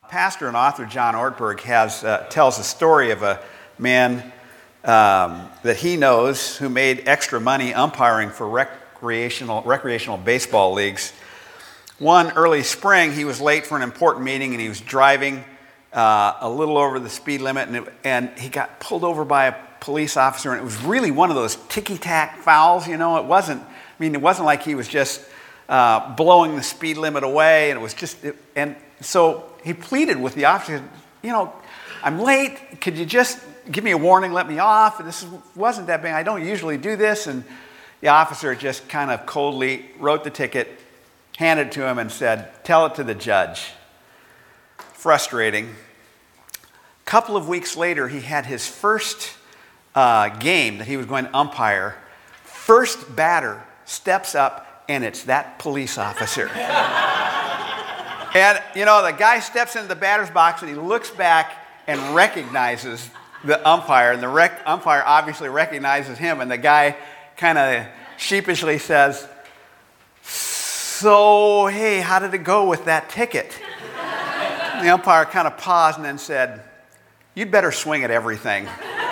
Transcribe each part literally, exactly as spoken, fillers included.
pastor and author John Ortberg has uh, tells a story of a man um, that he knows who made extra money umpiring for recreational recreational baseball leagues. One early spring, he was late for an important meeting, and he was driving uh, a little over the speed limit, and, it, and he got pulled over by a police officer, and it was really one of those ticky-tack fouls. You know, it wasn't. I mean, it wasn't like he was just uh, blowing the speed limit away, and it was just. It, and so he pleaded with the officer, you know, I'm late. Could you just give me a warning, let me off? This wasn't that bad. I don't usually do this. And the officer just kind of coldly wrote the ticket, handed it to him, and said, tell it to the judge. Frustrating. A couple of weeks later, he had his first uh, game that he was going to umpire. First batter steps up, and it's that police officer. And, you know, the guy steps into the batter's box, and he looks back and recognizes the umpire, and the rec- umpire obviously recognizes him, and the guy kind of sheepishly says, so, hey, how did it go with that ticket? The umpire kind of paused and then said, you'd better swing at everything.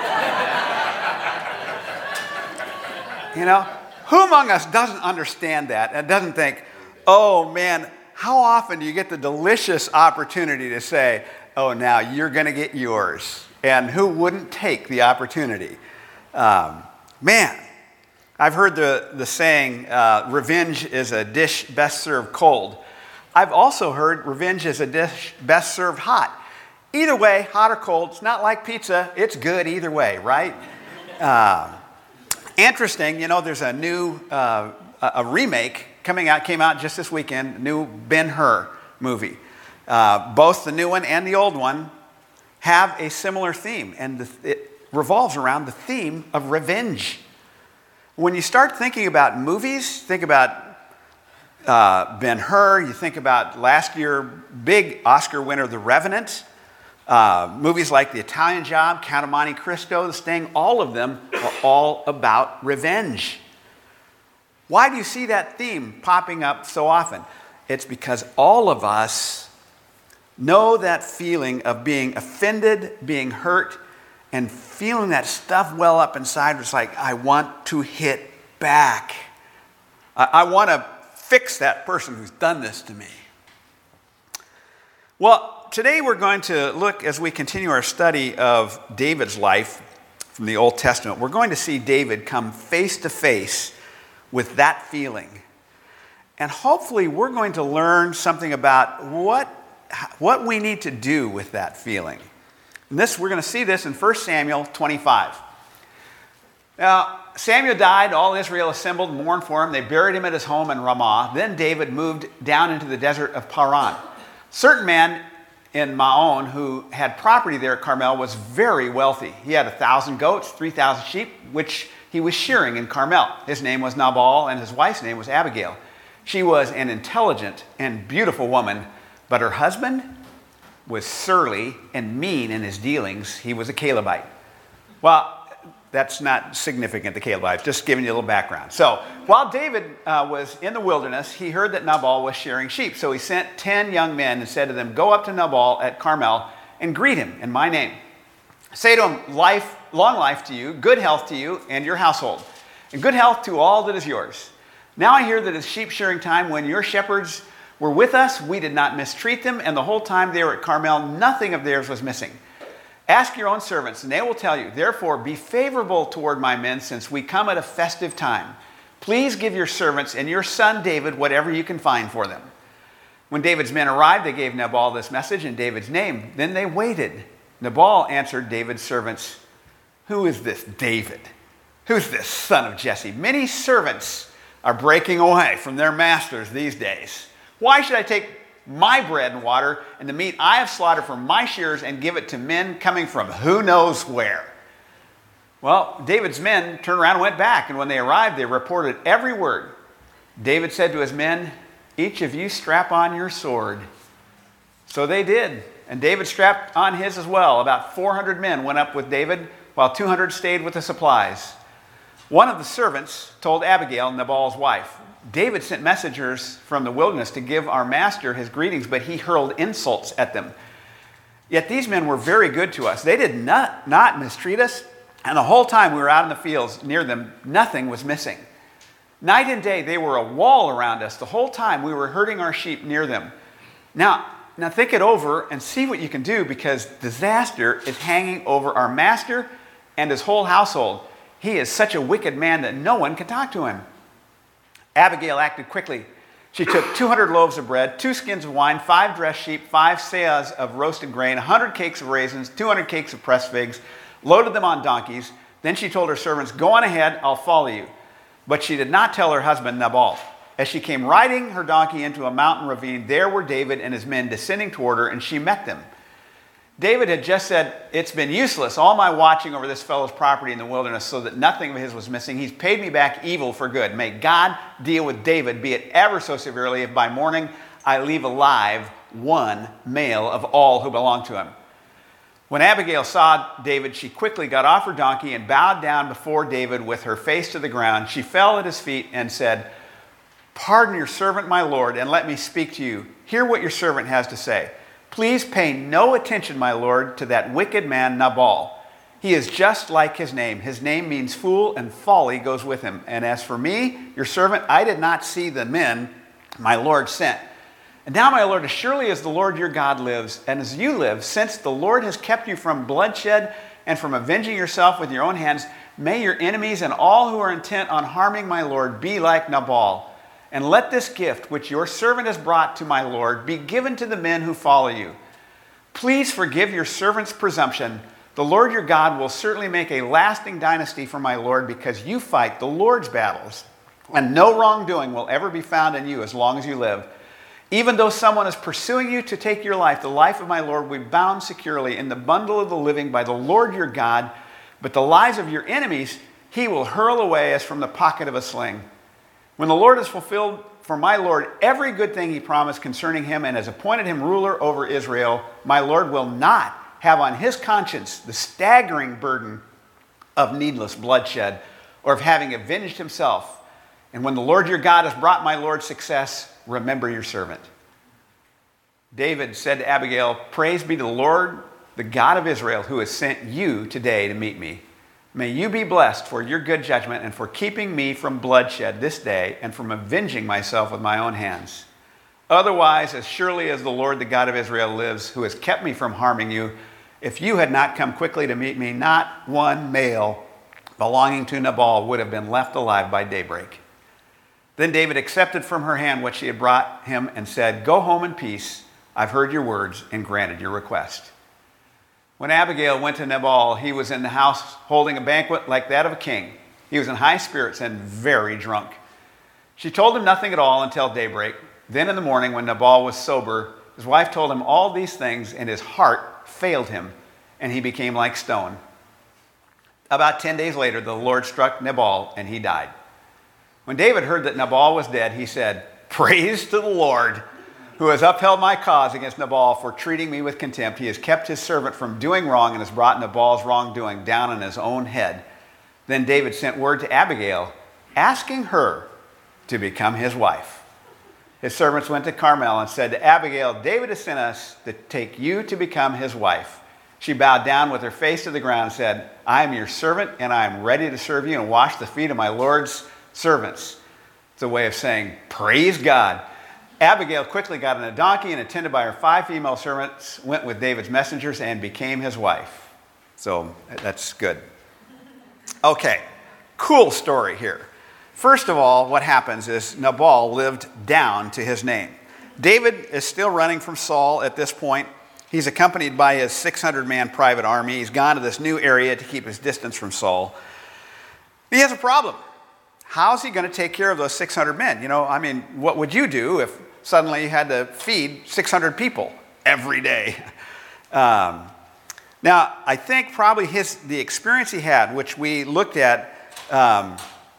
You know, who among us doesn't understand that and doesn't think, oh, man, how often do you get the delicious opportunity to say, oh, now you're going to get yours? And who wouldn't take the opportunity? Um, man, I've heard the, the saying, uh, revenge is a dish best served cold. I've also heard revenge is a dish best served hot. Either way, hot or cold, it's not like pizza. It's good either way, right? Uh, interesting, you know, there's a new, uh, a remake coming out, came out just this weekend, new Ben-Hur movie. Uh, both the new one and the old one have a similar theme, and the, it revolves around the theme of revenge. When you start thinking about movies, think about uh, Ben-Hur, you think about last year, big Oscar winner, The Revenant, uh, movies like The Italian Job, Count of Monte Cristo, The Sting, all of them are all about revenge. Why do you see that theme popping up so often? It's because all of us know that feeling of being offended, being hurt, and feeling that stuff well up inside. It's like, I want to hit back. I, I want to fix that person who's done this to me. Well, today we're going to look, as we continue our study of David's life from the Old Testament, we're going to see David come face to face with that feeling. And hopefully we're going to learn something about what, what we need to do with that feeling. And this, we're going to see this in First Samuel twenty-five. Now, Samuel died, all Israel assembled and mourned for him. They buried him at his home in Ramah. Then David moved down into the desert of Paran. A certain man in Maon who had property there at Carmel was very wealthy. He had a thousand goats, three thousand sheep, which he was shearing in Carmel. His name was Nabal, and his wife's name was Abigail. She was an intelligent and beautiful woman, but her husband was surly and mean in his dealings. He was a Calebite. Well, that's not significant, the Calebites, just giving you a little background. So, while David uh, was in the wilderness, he heard that Nabal was shearing sheep. So he sent ten young men and said to them, go up to Nabal at Carmel and greet him in my name. Say to him, life, long life to you, good health to you and your household, and good health to all that is yours. Now I hear that it's sheep shearing time. When your shepherds were with us, we did not mistreat them, and the whole time they were at Carmel, nothing of theirs was missing. Ask your own servants, and they will tell you. Therefore, be favorable toward my men, since we come at a festive time. Please give your servants and your son David whatever you can find for them. When David's men arrived, they gave Nabal this message in David's name. Then they waited. Nabal answered David's servants, who is this David? Who's this son of Jesse? Many servants are breaking away from their masters these days. Why should I take my bread and water and the meat I have slaughtered from my shears and give it to men coming from who knows where? Well, David's men turned around and went back, and when they arrived, they reported every word. David said to his men, each of you strap on your sword. So they did, and David strapped on his as well. About four hundred men went up with David, while two hundred stayed with the supplies. One of the servants told Abigail, Nabal's wife, David sent messengers from the wilderness to give our master his greetings, but he hurled insults at them. Yet these men were very good to us. They did not, not mistreat us. And the whole time we were out in the fields near them, nothing was missing. Night and day, they were a wall around us. The whole time we were herding our sheep near them. Now, now think it over and see what you can do, because disaster is hanging over our master and his whole household. He is such a wicked man that no one can talk to him. Abigail acted quickly. She took two hundred loaves of bread, two skins of wine, five dressed sheep, five seahs of roasted grain, one hundred cakes of raisins, two hundred cakes of pressed figs, loaded them on donkeys. Then she told her servants, "Go on ahead, I'll follow you." But she did not tell her husband Nabal. As she came riding her donkey into a mountain ravine, there were David and his men descending toward her, and she met them. David had just said, "It's been useless, all my watching over this fellow's property in the wilderness, so that nothing of his was missing. He's paid me back evil for good. May God deal with David, be it ever so severely, if by morning I leave alive one male of all who belong to him." When Abigail saw David, she quickly got off her donkey and bowed down before David with her face to the ground. She fell at his feet and said, "Pardon your servant, my lord, and let me speak to you. Hear what your servant has to say. Please pay no attention, my lord, to that wicked man Nabal. He is just like his name. His name means fool, and folly goes with him. And as for me, your servant, I did not see the men my lord sent. And now, my lord, as surely as the Lord your God lives, and as you live, since the Lord has kept you from bloodshed and from avenging yourself with your own hands, may your enemies and all who are intent on harming my lord be like Nabal. And let this gift which your servant has brought to my lord be given to the men who follow you. Please forgive your servant's presumption. The Lord your God will certainly make a lasting dynasty for my lord, because you fight the Lord's battles, and no wrongdoing will ever be found in you as long as you live. Even though someone is pursuing you to take your life, the life of my lord will be bound securely in the bundle of the living by the Lord your God, but the lives of your enemies he will hurl away as from the pocket of a sling. When the Lord has fulfilled for my lord every good thing he promised concerning him and has appointed him ruler over Israel, my lord will not have on his conscience the staggering burden of needless bloodshed or of having avenged himself. And when the Lord your God has brought my lord success, remember your servant." David said to Abigail, "Praise be to the Lord, the God of Israel, who has sent you today to meet me. May you be blessed for your good judgment and for keeping me from bloodshed this day and from avenging myself with my own hands. Otherwise, as surely as the Lord, the God of Israel lives, who has kept me from harming you, if you had not come quickly to meet me, not one male belonging to Nabal would have been left alive by daybreak." Then David accepted from her hand what she had brought him and said, "Go home in peace. I've heard your words and granted your request." When Abigail went to Nabal, he was in the house holding a banquet like that of a king. He was in high spirits and very drunk. She told him nothing at all until daybreak. Then in the morning, when Nabal was sober, his wife told him all these things, and his heart failed him, and he became like stone. About ten days later, the Lord struck Nabal, and he died. When David heard that Nabal was dead, he said, "Praise to the Lord, who has upheld my cause against Nabal for treating me with contempt. He has kept his servant from doing wrong and has brought Nabal's wrongdoing down on his own head." Then David sent word to Abigail, asking her to become his wife. His servants went to Carmel and said to Abigail, "David has sent us to take you to become his wife." She bowed down with her face to the ground and said, "I am your servant, and I am ready to serve you and wash the feet of my Lord's servants." It's a way of saying, praise God. Abigail quickly got on a donkey and, attended by her five female servants, went with David's messengers and became his wife. So that's good. Okay, cool story here. First of all, what happens is Nabal lived down to his name. David is still running from Saul at this point. He's accompanied by his six hundred man private army. He's gone to this new area to keep his distance from Saul. He has a problem. How's he going to take care of those six hundred men? You know, I mean, what would you do if suddenly you had to feed six hundred people every day? Um, now, I think probably his the experience he had, which we looked at um,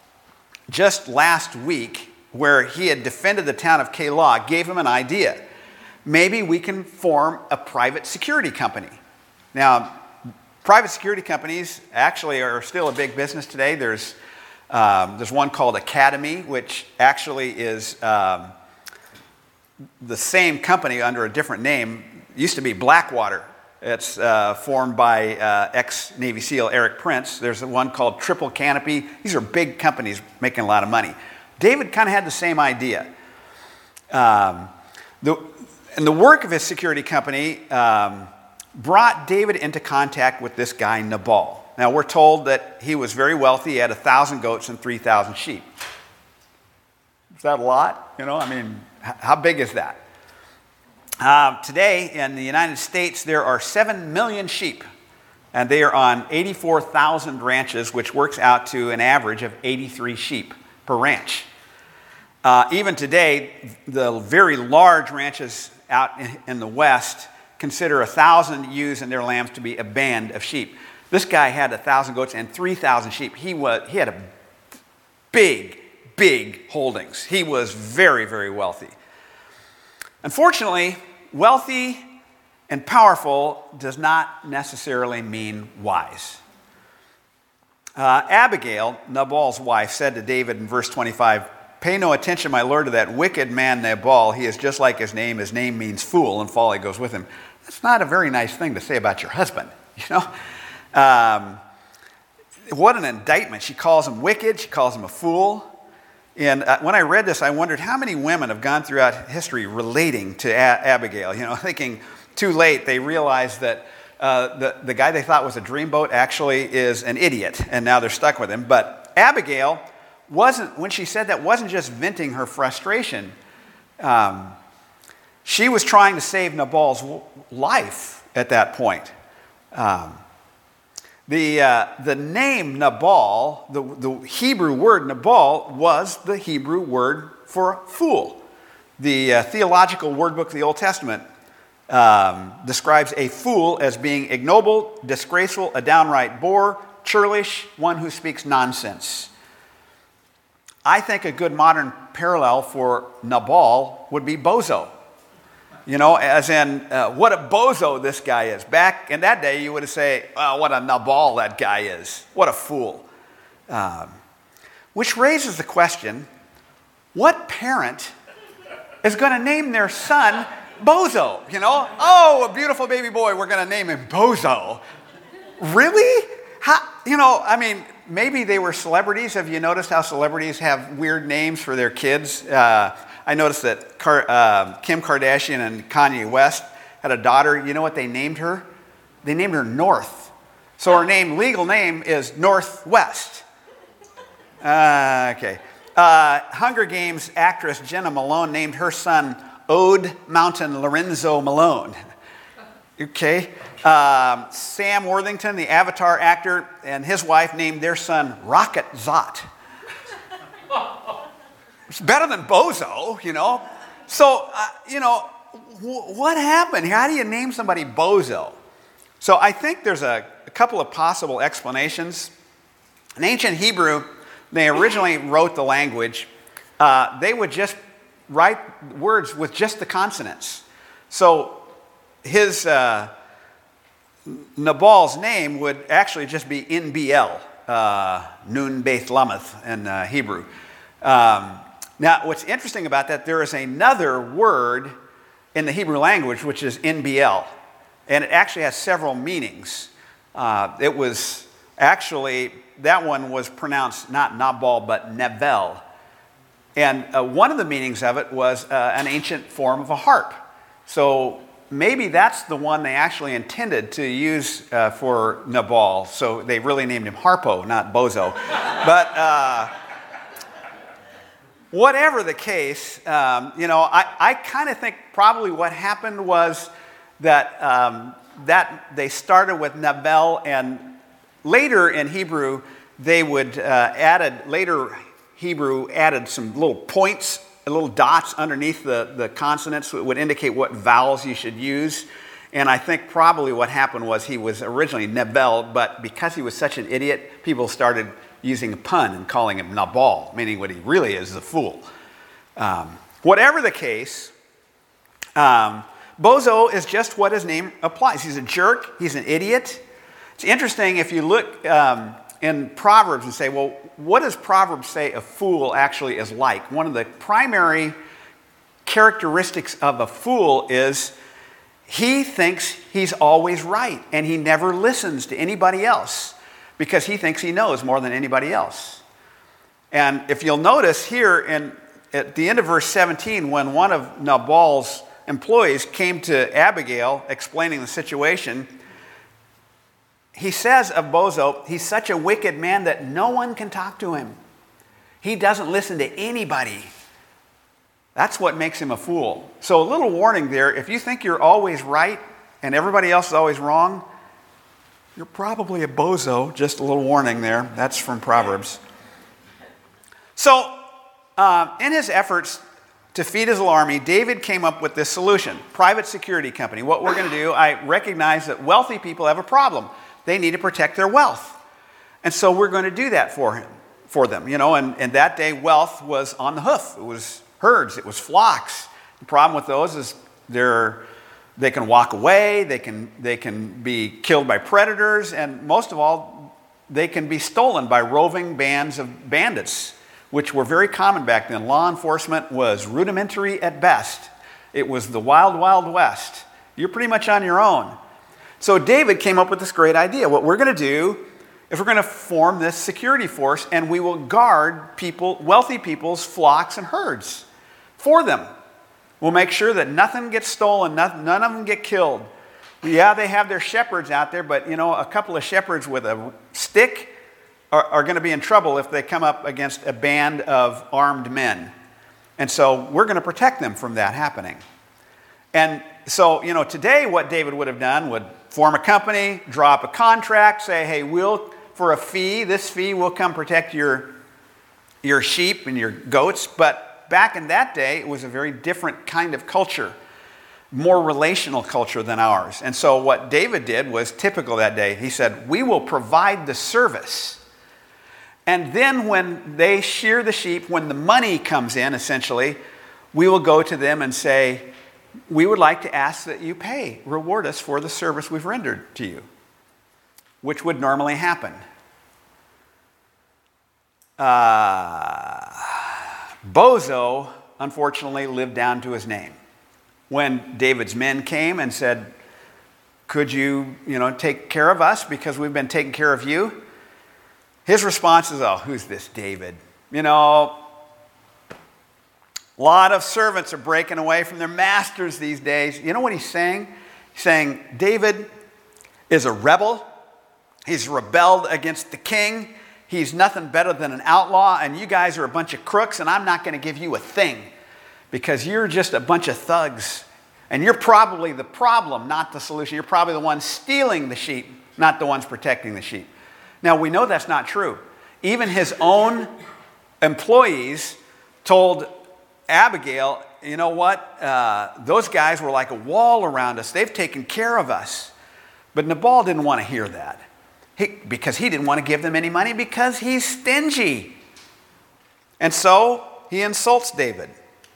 just last week, where he had defended the town of Keilah, gave him an idea. Maybe we can form a private security company. Now, private security companies actually are still a big business today. There's Um, there's one called Academy, which actually is um, the same company under a different name. It used to be Blackwater. It's uh, formed by uh, ex-Navy SEAL Eric Prince. There's one called Triple Canopy. These are big companies making a lot of money. David kind of had the same idea. Um, the, and the work of his security company um, brought David into contact with this guy, Nabal. Now, we're told that he was very wealthy. He had one thousand goats and three thousand sheep. Is that a lot? You know, I mean, how big is that? Uh, today, in the United States, there are seven million sheep, and they are on eighty-four thousand ranches, which works out to an average of eighty-three sheep per ranch. Uh, even today, the very large ranches out in, in the West consider one thousand ewes and their lambs to be a band of sheep. This guy had one thousand goats and three thousand sheep. He, was, he had a big, big holdings. He was very, very wealthy. Unfortunately, wealthy and powerful does not necessarily mean wise. Uh, Abigail, Nabal's wife, said to David in verse twenty-five, "Pay no attention, my lord, to that wicked man Nabal. He is just like his name. His name means fool, and folly goes with him." That's not a very nice thing to say about your husband, you know. Um, what an indictment. She calls him wicked. She calls him a fool. And uh, when I read this, I wondered how many women have gone throughout history relating to a- Abigail, you know, thinking too late they realized that uh, the, the guy they thought was a dreamboat actually is an idiot, and now they're stuck with him. But Abigail wasn't, when she said that, wasn't just venting her frustration. Um, she was trying to save Nabal's life at that point. Um, The, uh, the name Nabal, the, the Hebrew word Nabal, was the Hebrew word for fool. The uh, theological word book of the Old Testament um, describes a fool as being ignoble, disgraceful, a downright bore, churlish, one who speaks nonsense. I think a good modern parallel for Nabal would be bozo. You know, as in, uh, what a bozo this guy is. Back in that day, you would say, oh, what a Nabal that guy is. What a fool. Um, which raises the question, what parent is going to name their son Bozo? You know, oh, a beautiful baby boy, we're going to name him Bozo. Really? How, you know, I mean, maybe they were celebrities. Have you noticed how celebrities have weird names for their kids? Uh, I noticed that Car- uh, Kim Kardashian and Kanye West had a daughter. You know what they named her? They named her North. So her name, legal name, is Northwest. Uh, okay. Uh, Hunger Games actress Jenna Malone named her son Ode Mountain Lorenzo Malone. Okay. Um, Sam Worthington, the Avatar actor, and his wife named their son Rocket Zot. It's better than Bozo, you know. So, uh, you know, w- what happened? How do you name somebody Bozo? So I think there's a, a couple of possible explanations. In ancient Hebrew, they originally wrote the language. Uh, they would just write words with just the consonants. So his uh, Nabal's name would actually just be N B L, uh, Nun Beth Lameth in uh, Hebrew. Um, Now, what's interesting about that, there is another word in the Hebrew language, which is N B L, and it actually has several meanings. Uh, it was actually, that one was pronounced not Nabal, but Nevel. And uh, one of the meanings of it was uh, an ancient form of a harp. So maybe that's the one they actually intended to use uh, for Nabal. So they really named him Harpo, not Bozo. But... Uh, Whatever the case, um, you know, I, I kind of think probably what happened was that um, that they started with Nabal, and later in Hebrew they would uh, added later Hebrew added some little points, little dots underneath the, the consonants that would indicate what vowels you should use. And I think probably what happened was he was originally Nabal, but because he was such an idiot, people started using a pun and calling him Nabal, meaning what he really is is a fool. Um, whatever the case, um, Bozo is just what his name applies. He's a jerk. He's an idiot. It's interesting if you look um, in Proverbs and say, well, what does Proverbs say a fool actually is like? One of the primary characteristics of a fool is he thinks he's always right, and he never listens to anybody else because he thinks he knows more than anybody else. And if you'll notice here in, at the end of verse seventeen, when one of Nabal's employees came to Abigail explaining the situation, he says of Bozo, he's such a wicked man that no one can talk to him. He doesn't listen to anybody. That's what makes him a fool. So a little warning there, if you think you're always right and everybody else is always wrong, you're probably a bozo. Just a little warning there. That's from Proverbs. So uh, in his efforts to feed his little army, David came up with this solution. Private security company. What we're going to do, I recognize that wealthy people have a problem. They need to protect their wealth. And so we're going to do that for him, for them. You know, and, and that day wealth was on the hoof. It was herds, it was flocks. The problem with those is they're, they can walk away, they can, they can be killed by predators, and most of all, they can be stolen by roving bands of bandits, which were very common back then. Law enforcement was rudimentary at best. It was the wild, wild west. You're pretty much on your own. So David came up with this great idea. What we're going to do, if we're going to form this security force, and we will guard people, wealthy people's flocks and herds for them. We'll make sure that nothing gets stolen, none of them get killed. Yeah, they have their shepherds out there, but you know, a couple of shepherds with a stick are, are going to be in trouble if they come up against a band of armed men. And so we're going to protect them from that happening. And so, you know, today what David would have done would form a company, draw up a contract, say, hey, we'll, for a fee, this fee will come protect your, your sheep and your goats. But back in that day, it was a very different kind of culture, more relational culture than ours. And so what David did was typical that day. He said, we will provide the service. And then when they shear the sheep, when the money comes in, essentially, we will go to them and say, we would like to ask that you pay, reward us for the service we've rendered to you, which would normally happen. Uh... Bozo, unfortunately, lived down to his name. When David's men came and said, could you, you know, take care of us because we've been taking care of you? His response is, oh, who's this David? You know, a lot of servants are breaking away from their masters these days. You know what he's saying? He's saying, David is a rebel. He's rebelled against the king. He's nothing better than an outlaw, and you guys are a bunch of crooks, and I'm not going to give you a thing because you're just a bunch of thugs. And you're probably the problem, not the solution. You're probably the ones stealing the sheep, not the ones protecting the sheep. Now, we know that's not true. Even his own employees told Abigail, you know what? Uh, those guys were like a wall around us. They've taken care of us. But Nabal didn't want to hear that. He, because he didn't want to give them any money because he's stingy. And so he insults David.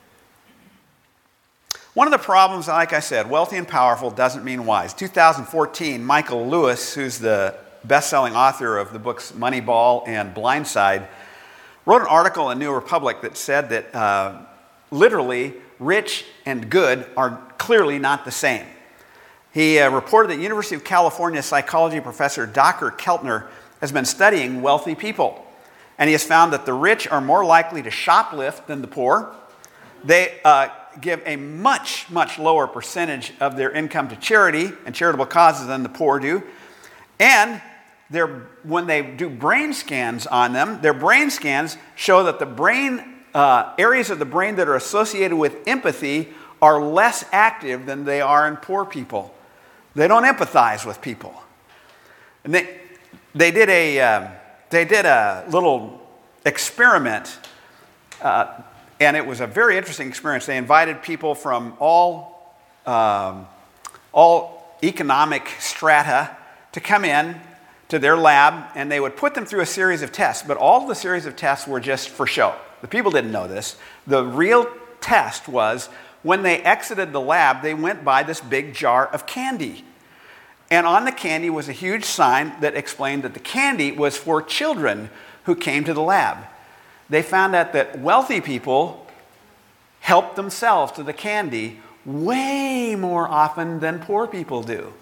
One of the problems, like I said, wealthy and powerful doesn't mean wise. two thousand fourteen, Michael Lewis, who's the best-selling author of the books Moneyball and Blindside, wrote an article in New Republic that said that uh, literally rich and good are clearly not the same. He uh, reported that University of California psychology professor Doctor Keltner has been studying wealthy people. And he has found that the rich are more likely to shoplift than the poor. They uh, give a much, much lower percentage of their income to charity and charitable causes than the poor do. And they're, when they do brain scans on them, their brain scans show that the brain, uh, areas of the brain that are associated with empathy are less active than they are in poor people. They don't empathize with people. And they, they, did, a, uh, they did a little experiment, uh, and it was a very interesting experience. They invited people from all, um, all economic strata to come in to their lab, and they would put them through a series of tests. But all of the series of tests were just for show. The people didn't know this. The real test was, when they exited the lab, they went by this big jar of candy. And on the candy was a huge sign that explained that the candy was for children who came to the lab. They found out that wealthy people helped themselves to the candy, way more often than poor people do.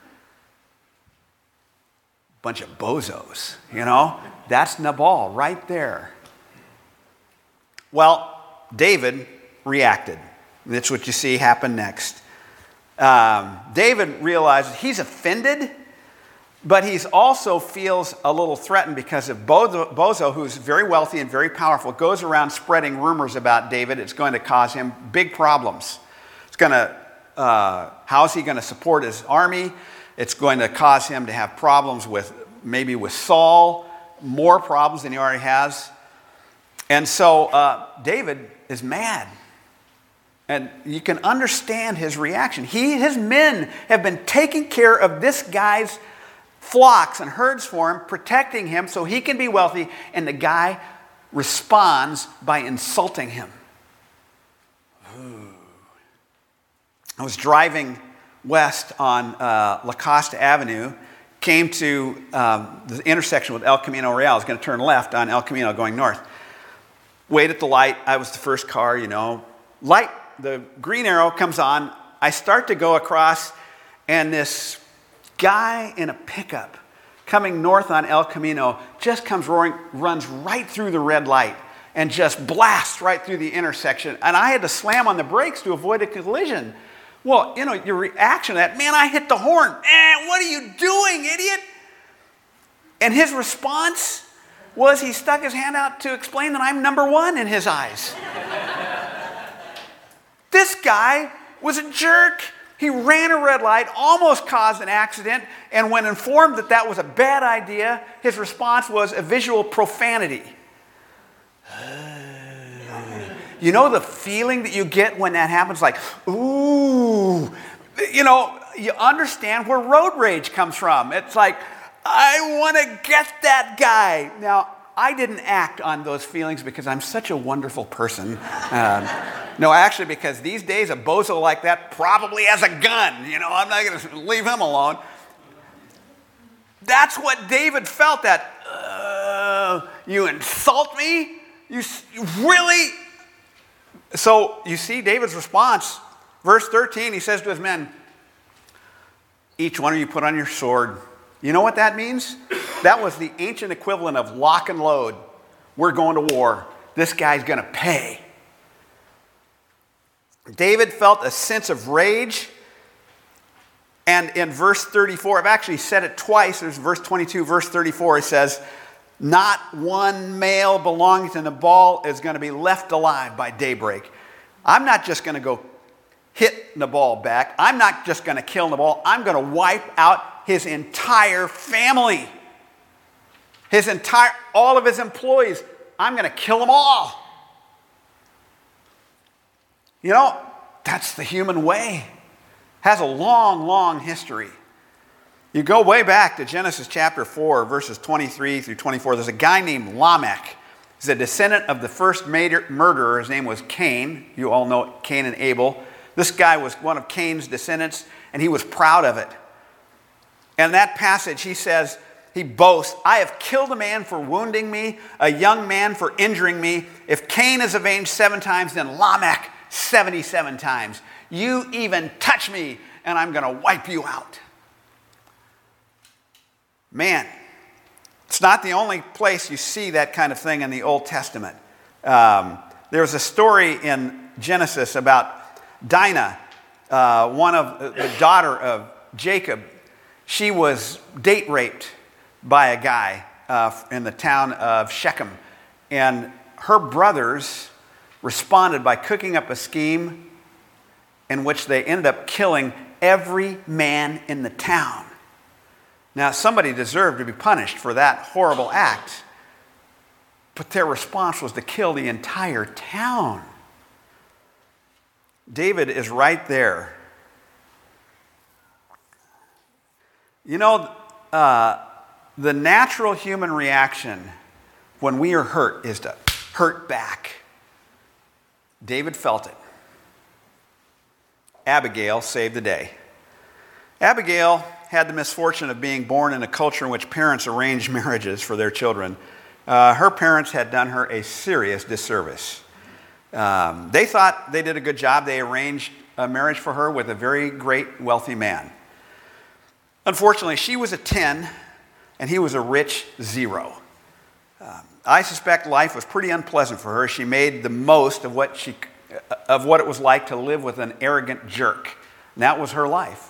Bunch of bozos, you know? That's Nabal right there. Well, David reacted. That's what you see happen next. Um, David realizes he's offended, but he also feels a little threatened because if Bozo, Bozo, who's very wealthy and very powerful, goes around spreading rumors about David, it's going to cause him big problems. It's going to, uh, how's he going to support his army? It's going to cause him to have problems with, maybe with Saul, more problems than he already has. And so uh, David is mad. And you can understand his reaction. He, his men have been taking care of this guy's flocks and herds for him, protecting him so he can be wealthy, and the guy responds by insulting him. Ooh. I was driving west on uh, La Costa Avenue, came to um, the intersection with El Camino Real. I was going to turn left on El Camino going north. Wait at the light. I was the first car, you know. Light, the green arrow comes on. I start to go across, and this guy in a pickup coming north on El Camino just comes roaring, runs right through the red light and just blasts right through the intersection. And I had to slam on the brakes to avoid a collision. Well, you know, your reaction to that, man, I hit the horn. Eh, what are you doing, idiot? And his response was he stuck his hand out to explain that I'm number one in his eyes. This guy was a jerk. He ran a red light, almost caused an accident, and when informed that that was a bad idea, his response was a visual profanity. You know the feeling that you get when that happens? Like, ooh. You know, you understand where road rage comes from. It's like, I want to get that guy. Now, I didn't act on those feelings because I'm such a wonderful person. Um, no, actually, because these days a bozo like that probably has a gun. You know, I'm not going to leave him alone. That's what David felt, that, uh, you insult me? You, you really? So you see David's response. Verse thirteen, he says to his men, each one of you put on your sword. You know what that means? That was the ancient equivalent of lock and load. We're going to war. This guy's going to pay. David felt a sense of rage. And in verse thirty-four, I've actually said it twice. There's verse twenty-two, verse thirty-four. It says, not one male belonging to Nabal is going to be left alive by daybreak. I'm not just going to go hit Nabal back. I'm not just going to kill Nabal. I'm going to wipe out his entire family. His entire, all of his employees. I'm going to kill them all. You know, that's the human way. Has a long, long history. You go way back to Genesis chapter four, verses twenty-three through twenty-four. There's a guy named Lamech. He's a descendant of the first murderer. His name was Cain. You all know Cain and Abel. This guy was one of Cain's descendants, and he was proud of it. And that passage, he says, he boasts, I have killed a man for wounding me, a young man for injuring me. If Cain is avenged seven times, then Lamech seventy-seven times. You even touch me, and I'm going to wipe you out. Man, it's not the only place you see that kind of thing in the Old Testament. Um, there's a story in Genesis about Dinah, uh, one of the daughter of Jacob. She was date raped by a guy uh, in the town of Shechem. And her brothers responded by cooking up a scheme in which they ended up killing every man in the town. Now, somebody deserved to be punished for that horrible act, but their response was to kill the entire town. David is right there. You know, uh, the natural human reaction when we are hurt is to hurt back. David felt it. Abigail saved the day. Abigail had the misfortune of being born in a culture in which parents arranged marriages for their children. Uh, her parents had done her a serious disservice. Um, they thought they did a good job. They arranged a marriage for her with a very great, wealthy man. Unfortunately, she was a ten, and he was a rich zero. Um, I suspect life was pretty unpleasant for her. She made the most of what she, of what it was like to live with an arrogant jerk. And that was her life.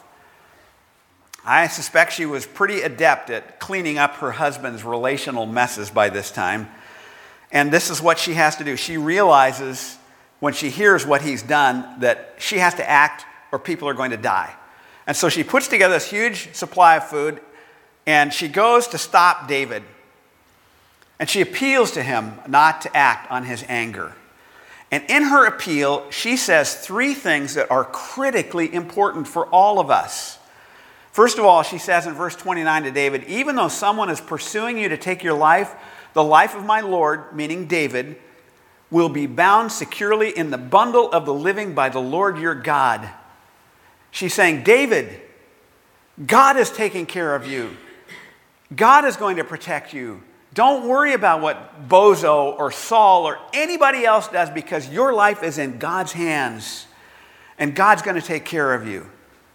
I suspect she was pretty adept at cleaning up her husband's relational messes by this time. And this is what she has to do. She realizes when she hears what he's done that she has to act or people are going to die. And so she puts together this huge supply of food and she goes to stop David. And she appeals to him not to act on his anger. And in her appeal, she says three things that are critically important for all of us. First of all, she says in verse twenty-nine to David, even though someone is pursuing you to take your life, the life of my Lord, meaning David, will be bound securely in the bundle of the living by the Lord your God. She's saying, David, God is taking care of you. God is going to protect you. Don't worry about what Bozo or Saul or anybody else does because your life is in God's hands and God's going to take care of you.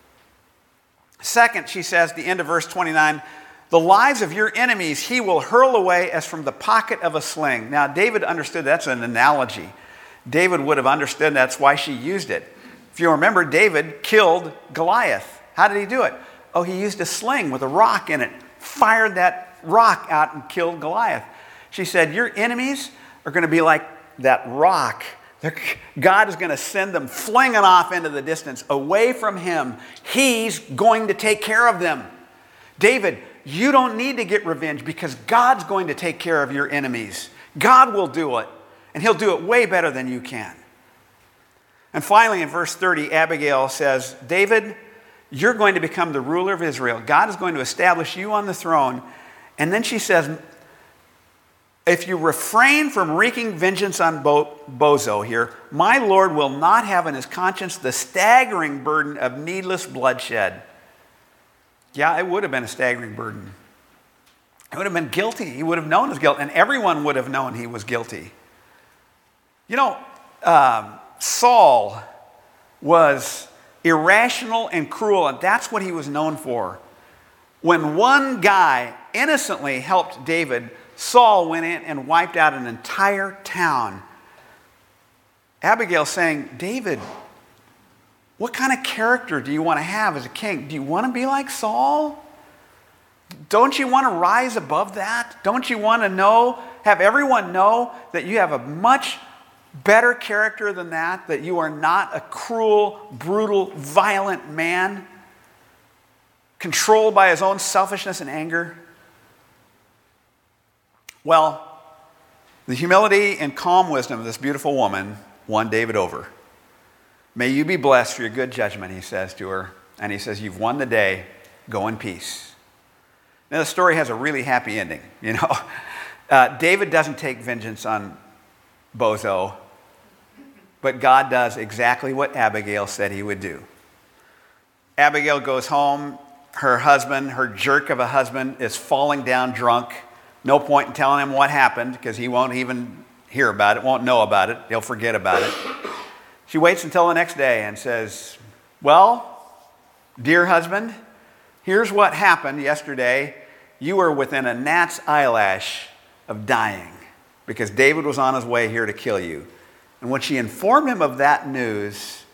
Second, she says, the end of verse twenty-nine, the lives of your enemies he will hurl away as from the pocket of a sling. Now, David understood that's an analogy. David would have understood that's why she used it. If you remember, David killed Goliath. How did he do it? Oh, he used a sling with a rock in it, fired that rock out and killed Goliath. She said, your enemies are going to be like that rock. They're, God is going to send them flinging off into the distance away from him. He's going to take care of them. David, you don't need to get revenge because God's going to take care of your enemies. God will do it, and he'll do it way better than you can. And finally, in verse thirty, Abigail says, David, you're going to become the ruler of Israel. God is going to establish you on the throne. And then she says, if you refrain from wreaking vengeance on Bo- Bozo here, my Lord will not have in his conscience the staggering burden of needless bloodshed. Yeah, it would have been a staggering burden. He would have been guilty. He would have known his guilt, and everyone would have known he was guilty. You know, um, Saul was irrational and cruel, and that's what he was known for. When one guy innocently helped David, Saul went in and wiped out an entire town. Abigail's saying, David, what kind of character do you want to have as a king? Do you want to be like Saul? Don't you want to rise above that? Don't you want to know, have everyone know that you have a much better character than that, that you are not a cruel, brutal, violent man, controlled by his own selfishness and anger? Well, the humility and calm wisdom of this beautiful woman won David over. May you be blessed for your good judgment, he says to her. And he says, you've won the day. Go in peace. Now, the story has a really happy ending, you know. Uh, David doesn't take vengeance on Bozo, but God does exactly what Abigail said he would do. Abigail goes home. Her husband, her jerk of a husband, is falling down drunk. No point in telling him what happened because he won't even hear about it, won't know about it. He'll forget about it. She waits until the next day and says, well, dear husband, here's what happened yesterday. You were within a gnat's eyelash of dying because David was on his way here to kill you. And when she informed him of that news,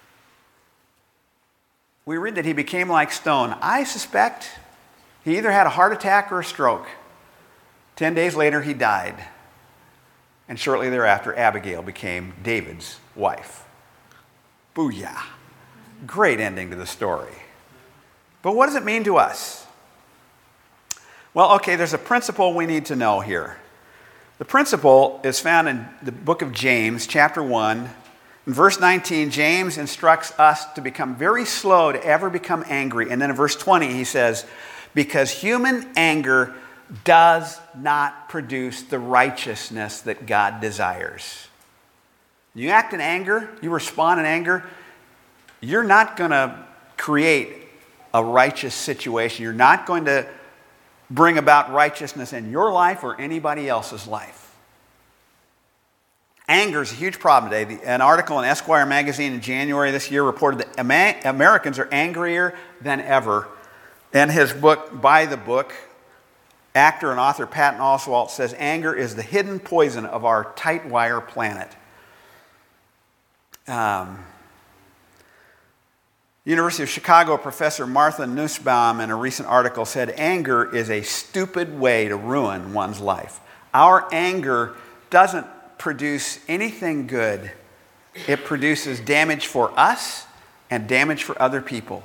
we read that he became like stone. I suspect he either had a heart attack or a stroke. Ten days later, he died. And shortly thereafter, Abigail became David's wife. Booyah. Great ending to the story. But what does it mean to us? Well, okay, there's a principle we need to know here. The principle is found in the book of James, chapter one. In verse nineteen, James instructs us to become very slow to ever become angry. And then in verse twenty, he says, because human anger does not produce the righteousness that God desires. You act in anger, you respond in anger, you're not going to create a righteous situation. You're not going to bring about righteousness in your life or anybody else's life. Anger is a huge problem today. The, an article in Esquire magazine in January this year reported that Ama- Americans are angrier than ever. And his book, By the Book, actor and author Patton Oswalt says anger is the hidden poison of our tight wire planet. Um, University of Chicago professor Martha Nussbaum in a recent article said anger is a stupid way to ruin one's life. Our anger doesn't produce anything good. It produces damage for us and damage for other people.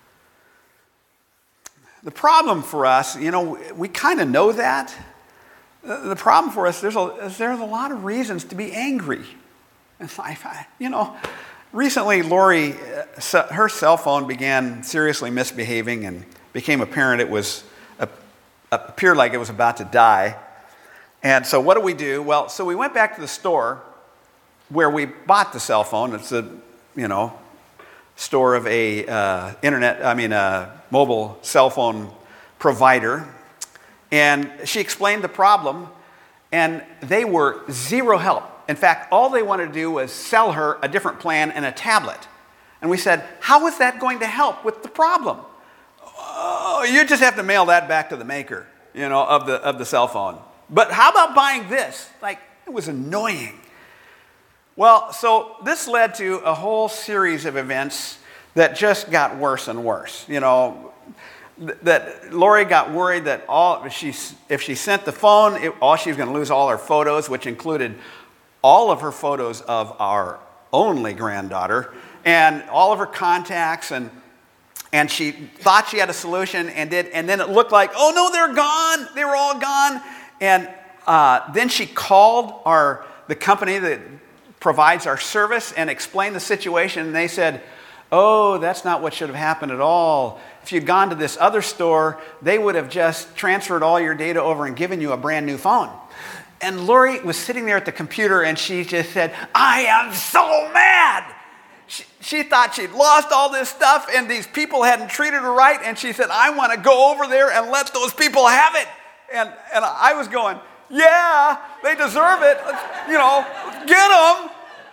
The problem for us, you know, we kind of know that. The problem for us, there's a, there's a lot of reasons to be angry. You know, recently Lori, her cell phone began seriously misbehaving and became apparent it was, appeared like it was about to die. And so what do we do? Well, so we went back to the store where we bought the cell phone. It's a, you know, store of a uh, internet, I mean, a mobile cell phone provider. And she explained the problem, and they were zero help. In fact, all they wanted to do was sell her a different plan and a tablet. And we said, how is that going to help with the problem? Oh, you just have to mail that back to the maker, you know, of the of the cell phone. But how about buying this? Like, it was annoying. Well, so this led to a whole series of events that just got worse and worse. You know, th- that Lori got worried that all if she, if she sent the phone, it, all she was going to lose all her photos, which included all of her photos of our only granddaughter and all of her contacts, and and she thought she had a solution and did, and then it looked like, oh no, they're gone. They were all gone. And uh, then she called our the company that provides our service and explained the situation, and they said, oh, that's not what should have happened at all. If you'd gone to this other store, they would have just transferred all your data over and given you a brand new phone. And Lori was sitting there at the computer, and she just said, I am so mad. She, she thought she'd lost all this stuff, and these people hadn't treated her right, and she said, I want to go over there and let those people have it. And, and I was going, yeah, they deserve it. Let's, you know, get them.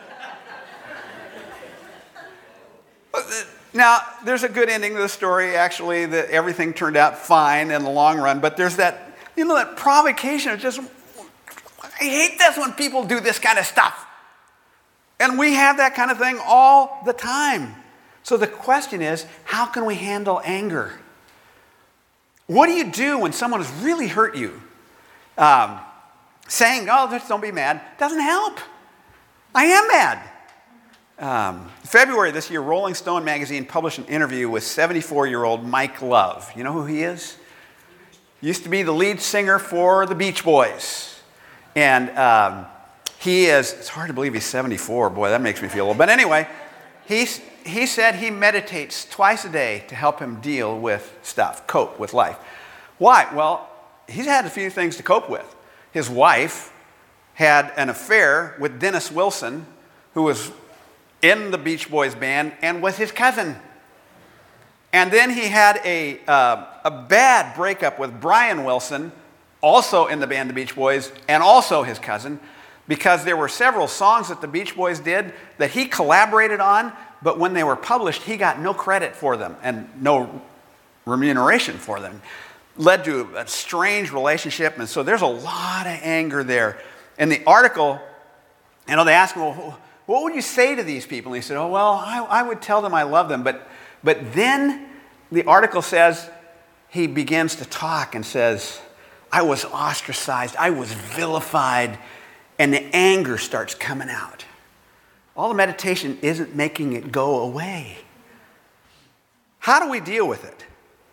Now, there's a good ending to the story, actually, that everything turned out fine in the long run. But there's that, you know, that provocation of just, I hate this when people do this kind of stuff. And we have that kind of thing all the time. So the question is, how can we handle anger? What do you do when someone has really hurt you? Um, saying, oh, just don't be mad, doesn't help. I am mad. Um, February this year, Rolling Stone magazine published an interview with seventy-four-year-old Mike Love. You know who he is? Used to be the lead singer for the Beach Boys. And um, he is, it's hard to believe he's seventy-four. Boy, that makes me feel old. But anyway, he's, he said he meditates twice a day to help him deal with stuff, cope with life. Why? Well, he's had a few things to cope with. His wife had an affair with Dennis Wilson, who was in the Beach Boys band and was his cousin. And then he had a, uh, a bad breakup with Brian Wilson, also in the band The Beach Boys, and also his cousin, because there were several songs that the Beach Boys did that he collaborated on, but when they were published, he got no credit for them and no remuneration for them. Led to a strange relationship, and so there's a lot of anger there. In the article, you know, they asked him, well, what would you say to these people? And he said, oh, well, I, I would tell them I love them. But, but then the article says, he begins to talk and says, I was ostracized, I was vilified, and the anger starts coming out. All the meditation isn't making it go away. How do we deal with it?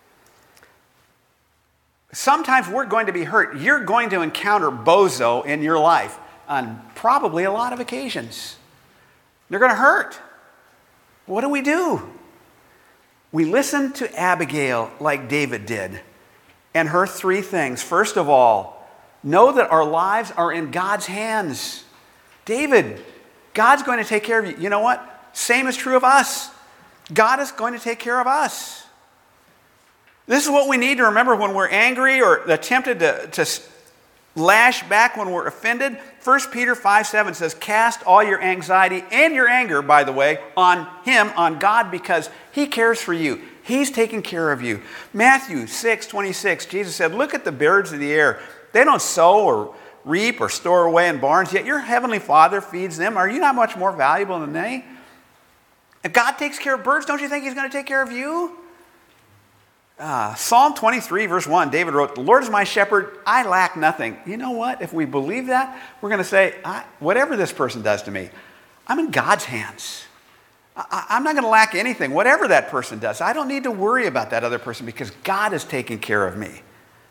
Sometimes we're going to be hurt. You're going to encounter bozo in your life on probably a lot of occasions. They're going to hurt. What do we do? We listen to Abigail like David did, and her three things. First of all, know that our lives are in God's hands. David, God's going to take care of you. You know what? Same is true of us. God is going to take care of us. This is what we need to remember when we're angry or tempted to, to lash back when we're offended. First Peter five seven says, cast all your anxiety and your anger, by the way, on him, on God, because he cares for you. He's taking care of you. Matthew six twenty-six, Jesus said, look at the birds of the air. They don't sow or reap or store away in barns, yet your heavenly Father feeds them. Are you not much more valuable than they? If God takes care of birds, don't you think he's going to take care of you? Uh, Psalm twenty-three, verse one, David wrote, the Lord is my shepherd, I lack nothing. You know what? If we believe that, we're going to say, I, whatever this person does to me, I'm in God's hands. I, I'm not going to lack anything. Whatever that person does, I don't need to worry about that other person because God is taking care of me.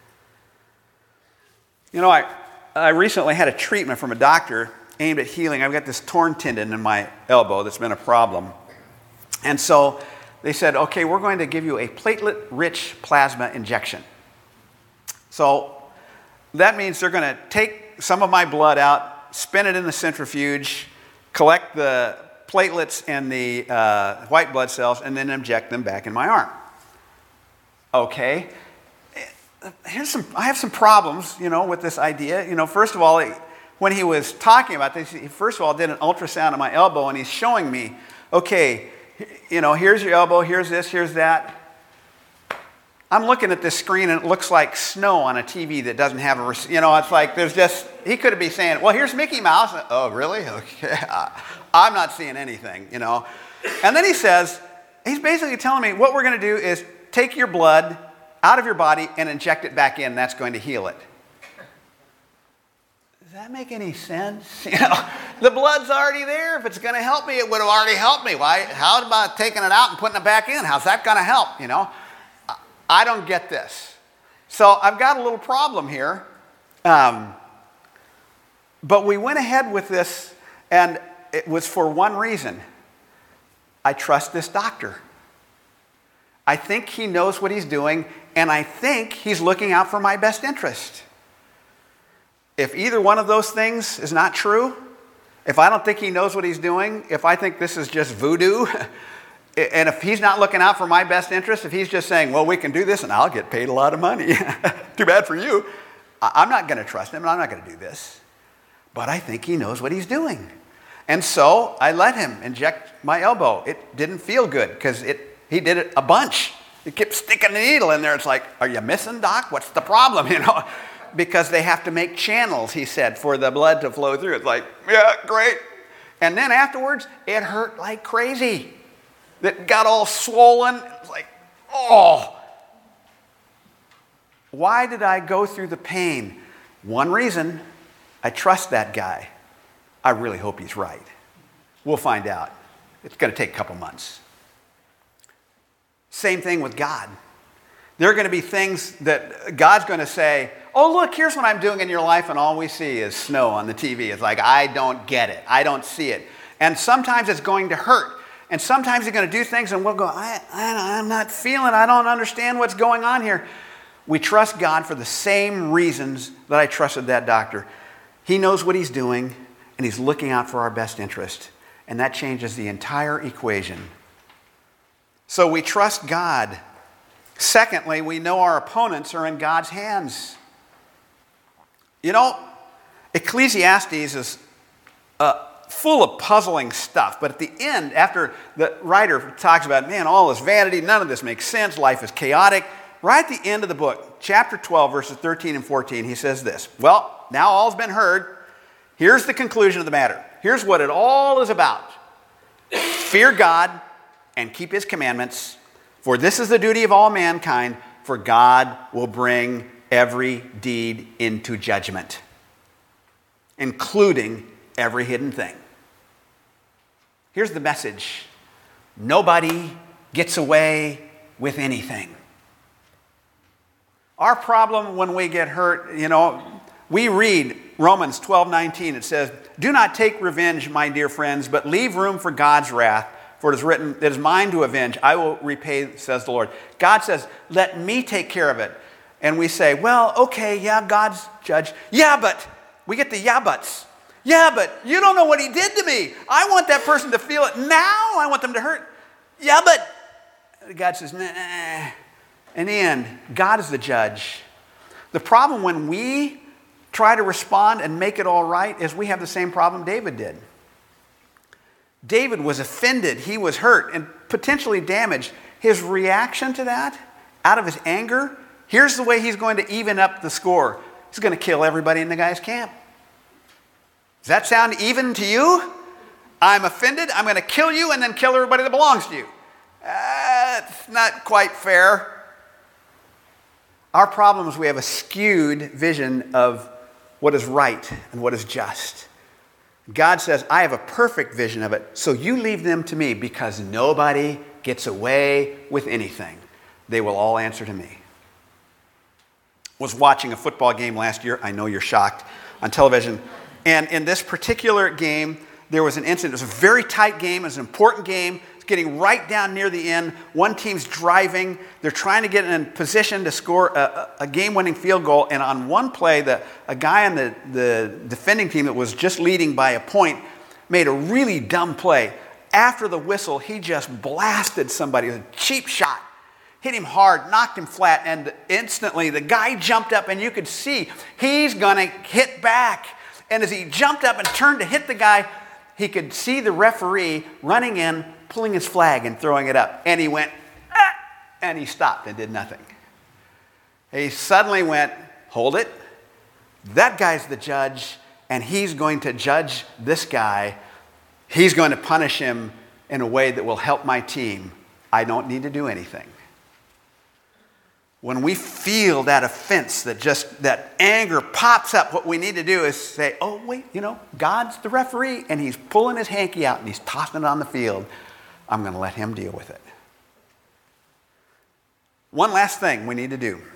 You know, I, I recently had a treatment from a doctor aimed at healing. I've got this torn tendon in my elbow that's been a problem. And so they said, okay, we're going to give you a platelet-rich plasma injection. So that means they're going to take some of my blood out, spin it in the centrifuge, collect the platelets and the uh, white blood cells, and then inject them back in my arm. Okay. Here's some, I have some problems, you know, with this idea. You know, first of all, when he was talking about this, he first of all did an ultrasound of my elbow, and he's showing me, okay, you know, here's your elbow, here's this, here's that. I'm looking at this screen and it looks like snow on a T V that doesn't have a, you know, it's like there's just, he could be saying, well, here's Mickey Mouse. Oh, really? Okay. I'm not seeing anything, you know. And then he says, he's basically telling me what we're going to do is take your blood out of your body and inject it back in. That's going to heal it. Does that make any sense? You know, the blood's already there. If it's going to help me, it would have already helped me. Why? How about taking it out and putting it back in? How's that going to help? You know, I don't get this. So I've got a little problem here. Um, but we went ahead with this, and it was for one reason. I trust this doctor. I think he knows what he's doing, and I think he's looking out for my best interest. If either one of those things is not true, if I don't think he knows what he's doing, if I think this is just voodoo, and if he's not looking out for my best interest, if he's just saying, well, we can do this and I'll get paid a lot of money, too bad for you, I'm not going to trust him and I'm not going to do this. But I think he knows what he's doing. And so I let him inject my elbow. It didn't feel good because it he did it a bunch. He kept sticking the needle in there. It's like, are you missing, doc? What's the problem, you know? Because they have to make channels, he said, for the blood to flow through. It's like, yeah, great. And then afterwards, it hurt like crazy. It got all swollen. It's like, oh. Why did I go through the pain? One reason, I trust that guy. I really hope he's right. We'll find out. It's going to take a couple months. Same thing with God. There are going to be things that God's going to say, oh, look, here's what I'm doing in your life, and all we see is snow on the T V. It's like, I don't get it. I don't see it. And sometimes it's going to hurt. And sometimes he's going to do things, and we'll go, I, I, I'm not feeling, I don't understand what's going on here. We trust God for the same reasons that I trusted that doctor. He knows what he's doing, and he's looking out for our best interest. And that changes the entire equation. So we trust God. Secondly, we know our opponents are in God's hands. You know, Ecclesiastes is uh, full of puzzling stuff. But at the end, after the writer talks about, man, all this vanity, none of this makes sense, life is chaotic. Right at the end of the book, chapter twelve, verses thirteen and fourteen, he says this. Well, now all's been heard. Here's the conclusion of the matter. Here's what it all is about. Fear God and keep his commandments, for this is the duty of all mankind, for God will bring every deed into judgment, including every hidden thing. Here's the message. Nobody gets away with anything. Our problem when we get hurt, you know, we read Romans twelve nineteen. It says, do not take revenge, my dear friends, but leave room for God's wrath. For it is written, it is mine to avenge. I will repay, says the Lord. God says, let me take care of it. And we say, well, okay, yeah, God's judge. Yeah, but, we get the yeah buts. Yeah, but you don't know what he did to me. I want that person to feel it now. I want them to hurt. Yeah, but, God says, nah. In the end, God is the judge. The problem when we try to respond and make it all right is we have the same problem David did. David was offended, he was hurt, and potentially damaged. His reaction to that, out of his anger, here's the way he's going to even up the score. He's going to kill everybody in the guy's camp. Does that sound even to you? I'm offended, I'm going to kill you and then kill everybody that belongs to you. That's not quite fair. Our problem is we have a skewed vision of what is right and what is just. God says, I have a perfect vision of it, so you leave them to me because nobody gets away with anything. They will all answer to me. Was watching a football game last year. I know you're shocked, on television. And in this particular game, there was an incident. It was a very tight game. It was an important game. It's getting right down near the end. One team's driving. They're trying to get in position to score a, a game-winning field goal. And on one play, the, a guy on the, the defending team that was just leading by a point made a really dumb play. After the whistle, he just blasted somebody with a cheap shot. Hit him hard, knocked him flat, and instantly the guy jumped up, and you could see he's going to hit back. And as he jumped up and turned to hit the guy, he could see the referee running in, pulling his flag and throwing it up. And he went, ah, and he stopped and did nothing. He suddenly went, hold it. That guy's the judge, and he's going to judge this guy. He's going to punish him in a way that will help my team. I don't need to do anything. When we feel that offense, that just that anger pops up, what we need to do is say, oh, wait, you know, God's the referee, and he's pulling his hanky out, and he's tossing it on the field. I'm going to let him deal with it. One last thing we need to do.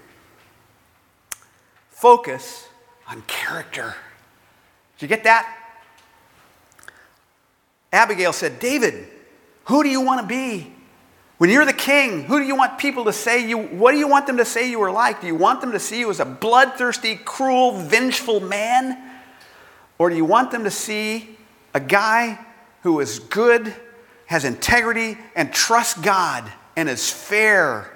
Focus on character. Did you get that? Abigail said, David, who do you want to be? When you're the king, who do you want people to say you, what do you want them to say you were like? Do you want them to see you as a bloodthirsty, cruel, vengeful man? Or do you want them to see a guy who is good, has integrity, and trusts God, and is fair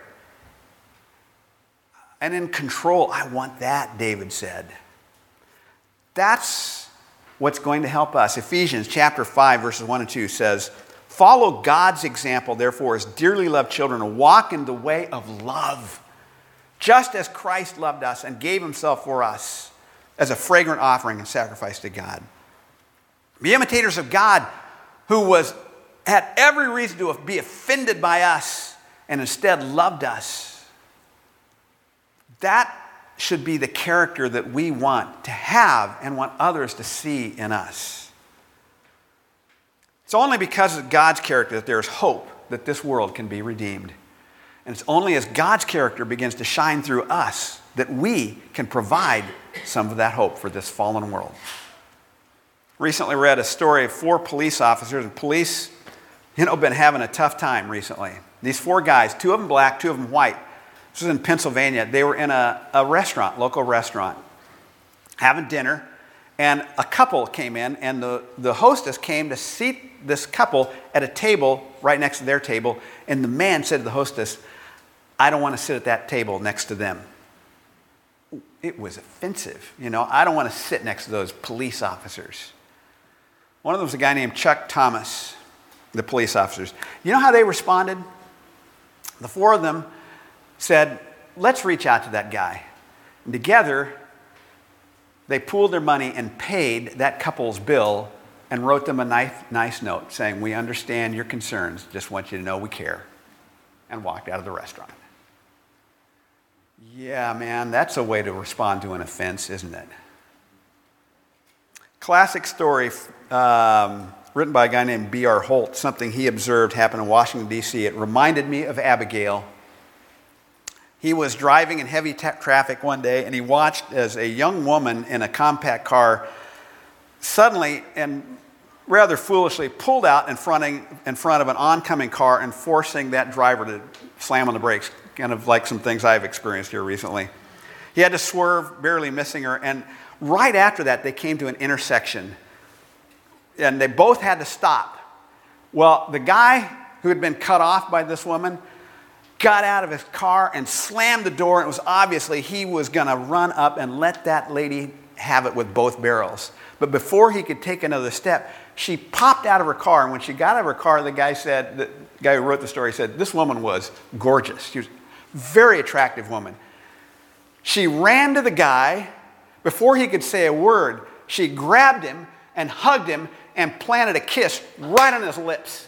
and in control? I want that, David said. That's what's going to help us. Ephesians chapter five, verses one and two says, follow God's example, therefore, as dearly loved children, and walk in the way of love, just as Christ loved us and gave himself for us as a fragrant offering and sacrifice to God. Be imitators of God, who was had every reason to be offended by us and instead loved us. That should be the character that we want to have and want others to see in us. It's only because of God's character that there is hope that this world can be redeemed. And it's only as God's character begins to shine through us that we can provide some of that hope for this fallen world. Recently read a story of four police officers, and police, you know, been having a tough time recently. These four guys, two of them black, two of them white. This was in Pennsylvania. They were in a, a restaurant, local restaurant, having dinner. And a couple came in, and the, the hostess came to seat this couple at a table right next to their table. And the man said to the hostess, I don't want to sit at that table next to them. It was offensive. You know, I don't want to sit next to those police officers. One of them was a guy named Chuck Thomas, the police officers. You know how they responded? The four of them said, let's reach out to that guy. And together, they pooled their money and paid that couple's bill and wrote them a nice, nice note saying, we understand your concerns, just want you to know we care, and walked out of the restaurant. Yeah, man, that's a way to respond to an offense, isn't it? Classic story um, written by a guy named B R Holt, something he observed happen in Washington, D C It reminded me of Abigail. He was driving in heavy t- traffic one day, and he watched as a young woman in a compact car suddenly and rather foolishly pulled out in front, in front of an oncoming car and forcing that driver to slam on the brakes, kind of like some things I've experienced here recently. He had to swerve, barely missing her, and right after that, they came to an intersection, and they both had to stop. Well, the guy who had been cut off by this woman got out of his car and slammed the door, and it was obviously he was going to run up and let that lady have it with both barrels. But before he could take another step, she popped out of her car. And when she got out of her car, the guy said, the guy who wrote the story said, this woman was gorgeous. She was a very attractive woman. She ran to the guy. Before he could say a word, she grabbed him and hugged him and planted a kiss right on his lips.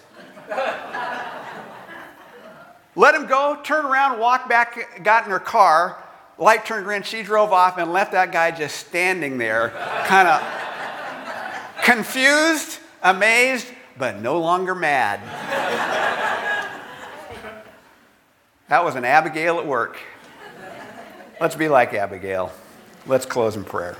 Let him go, turned around, walked back, got in her car. Light turned green, she drove off and left that guy just standing there, kind of confused, amazed, but no longer mad. That was an Abigail at work. Let's be like Abigail. Let's close in prayer.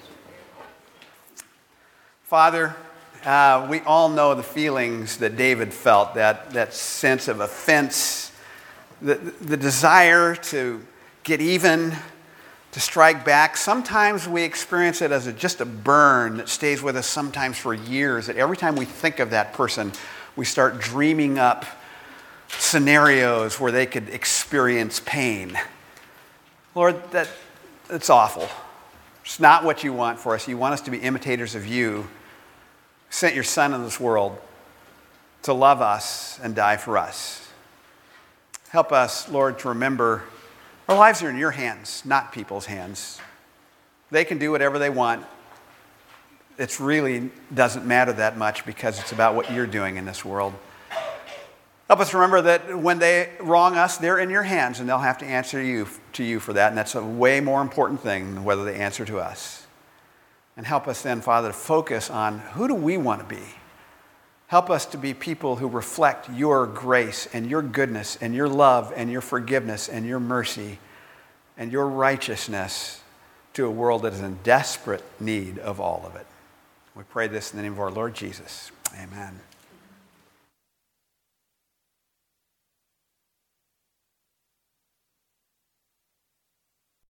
Father, uh, we all know the feelings that David felt, that, that sense of offense, the, the desire to get even, to strike back. Sometimes we experience it as a, just a burn that stays with us sometimes for years, that every time we think of that person, we start dreaming up scenarios where they could experience pain. Lord, that it's awful. It's not what you want for us. You want us to be imitators of you. You sent your Son in this world to love us and die for us. Help us, Lord, to remember our lives are in your hands, not people's hands. They can do whatever they want. It really doesn't matter that much because it's about what you're doing in this world. Help us remember that when they wrong us, they're in your hands and they'll have to answer you, to you for that. And that's a way more important thing than whether they answer to us. And help us then, Father, to focus on who do we want to be. Help us to be people who reflect your grace and your goodness and your love and your forgiveness and your mercy and your righteousness to a world that is in desperate need of all of it. We pray this in the name of our Lord Jesus. Amen.